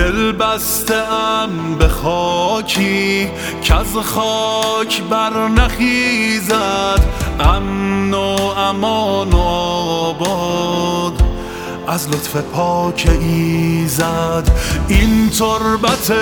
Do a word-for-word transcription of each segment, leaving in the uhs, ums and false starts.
دل بسته‌ام به خاکی که از خاک بر نخیزد، امن و امان و آباد از لطف پاک ایزد. این تربت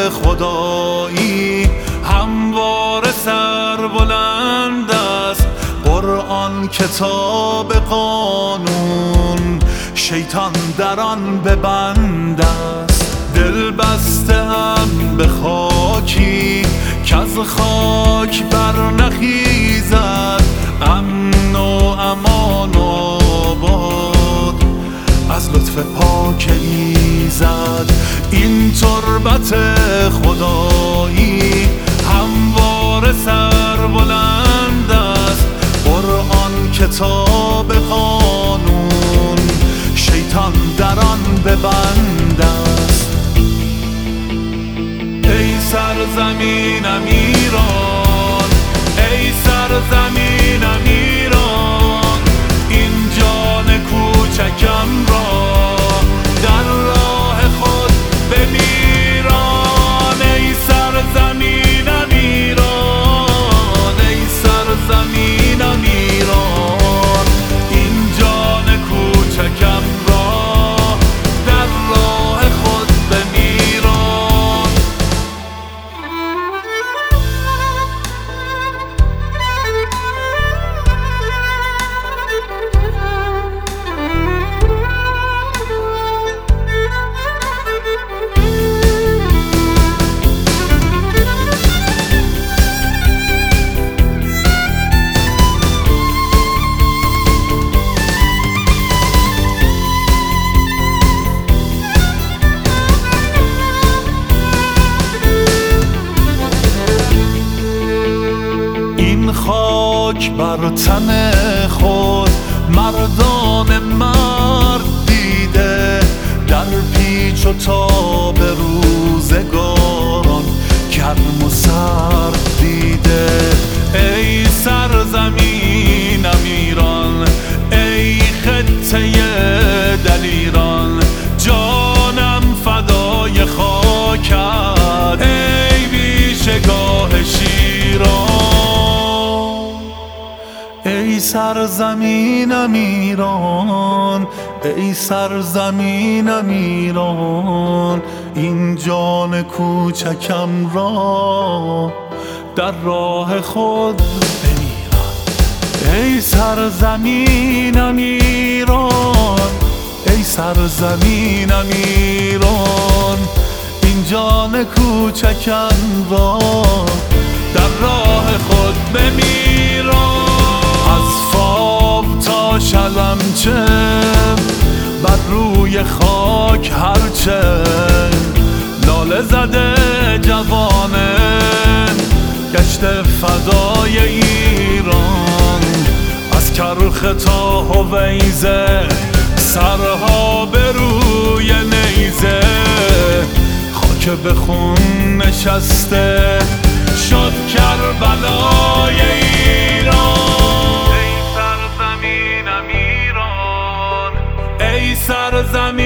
خدایی همواره سربلند است، قرآن کتاب قانون، شیطان در آن به بند است. دل بسته‌ام به خاکی که از خاک بر نخیزد، امن و امان و آباد از لطف پاک ایزد. این تربت خدایی همواره سربلند است، قرآن کتاب قانون، شیطان در آن به بند است. ای سرزمینم ایران، ای سرزمینم ایران، این جان کوچکم را در راه خود بمیران. ای سرزمینم ایران، ای سرزمینم ایران، این جان کوچکم را در راه خود بمیران. خاک بر تن خود مردان مرد دیده، در پیچ و تاب روزگاران گرم و سرد دیده. ای سرزمینم ایران، ای خطه دلیران، جانم فدای خاکت، ای بیشگاه شیران. ای سرزمینم ایران، ای سرزمینم ایران، این جان کوچکم را در راه خود بمیران. ای سرزمینم ایران، ای سرزمینم ایران، این جان کوچکم را در راه خود بمیران. از فاو تا شلمچه بر روی خاک هرچه لاله زده جوانه گشت فدای ایران. از کرخ تا هویزه سرها به روی نیزه، خاک به خون نشسته شد کربلای ایران. ای سرزمینم ایران، ای سرزمین